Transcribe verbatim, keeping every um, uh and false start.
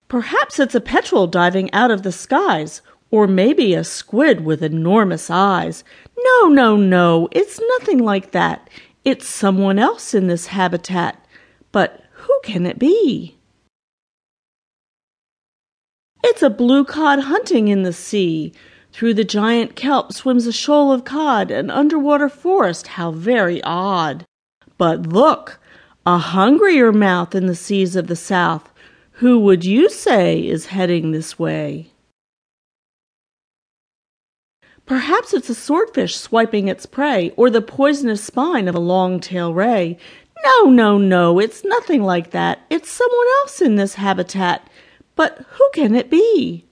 Perhaps it's a petrel diving out of the skies, or maybe a squid with enormous eyes. No, no, no, it's nothing like that. It's someone else in this habitat. But who can it be? It's a blue cod hunting in the sea. Through the giant kelp swims a shoal of cod, an underwater forest, how very odd. But look, a hungrier mouth in the seas of the south. Who would you say is heading this way? Perhaps it's a swordfish swiping its prey, or the poisonous spine of a long-tailed ray. No, no, no, it's nothing like that. It's someone else in this habitat. But who can it be?